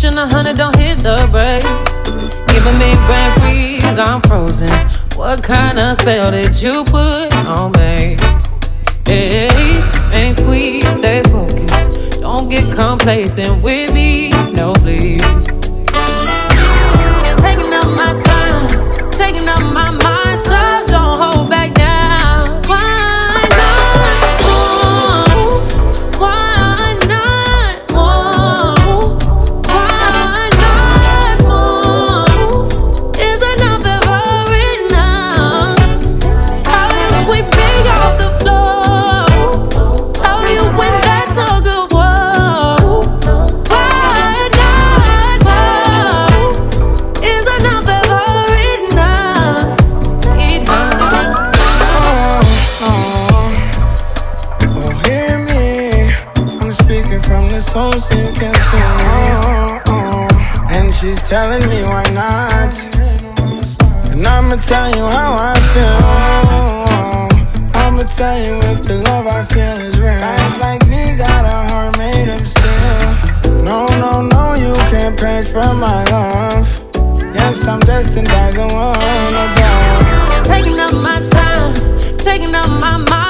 pushing 100, don't hit the brakes. Giving me brand freeze, I'm frozen. What kind of spell did you put on me? Hey, ain't squeeze, stay focused. Don't get complacent with me, no please. Taking up my time, taking up my mind, so don't hold back now. Why not more? Why not more? Why not more? Is enough ever enough? How you sweep me off the floor? How you win that tug of war? Why not more? Is enough ever enough? Oh, hear me. I'm speaking from the soul so you can feel me. And she's telling me why not. And I'ma tell you how I feel. I'ma tell you if the love I feel is real. Guys like me got a heart made of steel. No, no, no, you can't pay for my love. Yes, I'm destined by the one above. Taking up my time, taking up my mind.